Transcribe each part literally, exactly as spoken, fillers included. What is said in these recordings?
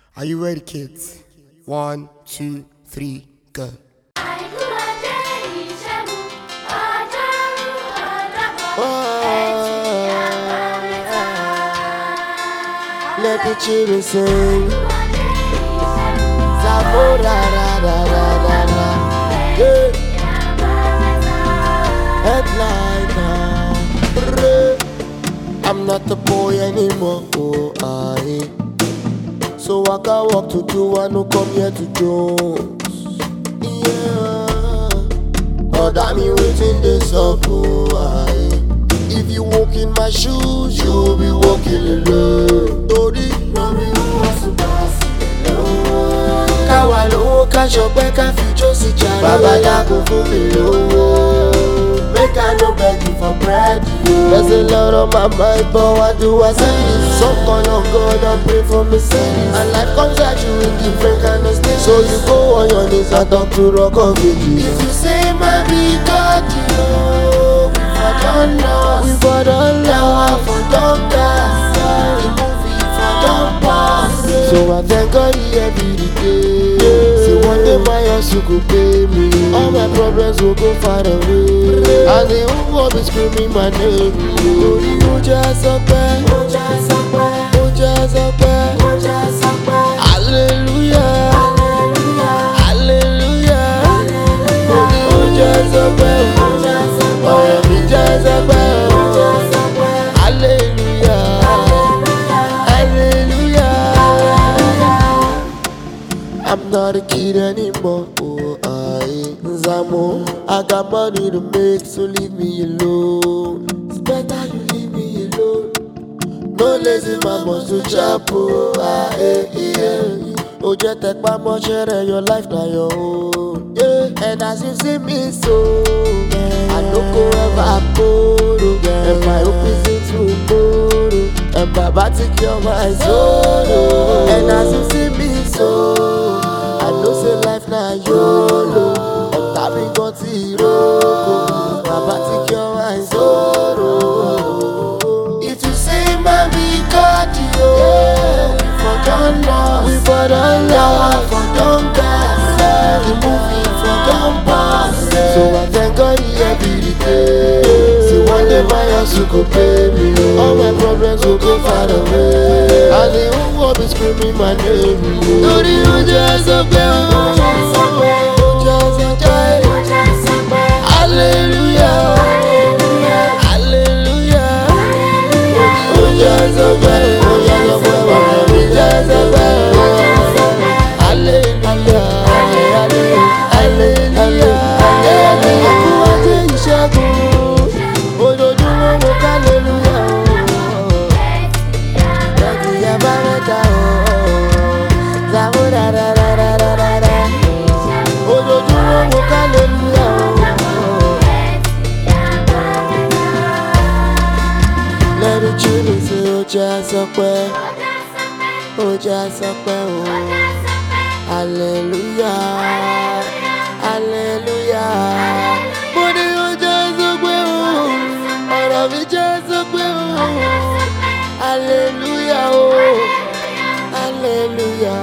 Are you ready, kids? One, two, three, go. Let the children sing. Zabo da da da da da da. Yeah. Headliner. I'm not the boy anymore. Oh, I. So I can walk to do. I no come here to Jones. Yeah. Oh, damn me waiting this up. Oh, I. If you walk in my shoes, you will be walking alone. Tori, no me who wants to pass it alone. Kawa lowo, ka shope, ka fi jo si jare. Baba dako fun mi lowo. Make I no beg you for bread. There's a lot on my mind, but what do I say? Some kind of God, I pray for me sins. And life comes at you in different kind of stages. So you go on your knees and talk to Rock of Ages. If you say my be God, you know I don't know. We for don't love, for don't die. The movie for don't pass. So I thank God every day. See one day my house you could pay me. All my problems will go far away. And they won't be screaming my name. Ori oja sope, oja sope, oja sope, oja sope. Hallelujah, hallelujah, hallelujah. Ori oja sope, oja sope, oja sope, oja sope. Hallelujah, hallelujah. I'm not a kid anymore. Oh, I Zamo. I got money to make, so leave me alone. It's better you leave me alone. No lazy mama to chop. Oh, ah, eh, yeah. Oh, just take my much share your life now your own. Yeah, and as you see me so, I don't go ever borrow. And my hope is in tomorrow. And Baba take care of my soul. And as you see me so, I know say life na YOLO. Ọ̀tá mi gan ti roko. Baba take your eyes sorrow. If you say mami God yo, we for don lost, we for don lost, for don gas, the movie for don pass. So I thank God every day. See one day my house you go pay me. All my problems will go far away. And the whole world be screaming my name. Tori oja sope, oja sope, oja sope. Hallelujah, hallelujah. Oja sope, oja sope, oja sope. Hallelujah, hallelujah. Ikú àti ìṣẹ́gun, ojoojúmọ́ mo ká hallelujah. Lọ́jọ́ ìyá bá mẹ́ta o, Zabo da da da da da da da. Ojoojúmọ́ mo ká hallelujah. Let the children say oja sope, oja sope o. Hallelujah, hallelujah. Mo ní oja sope o, ọ̀rọ̀ mi jẹ́ sope o. Hallelujah o, hallelujah.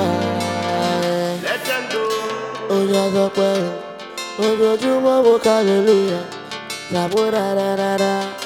Oja sope o, ojoojúmọ́ mo ká hallelujah. Zabo da da da da.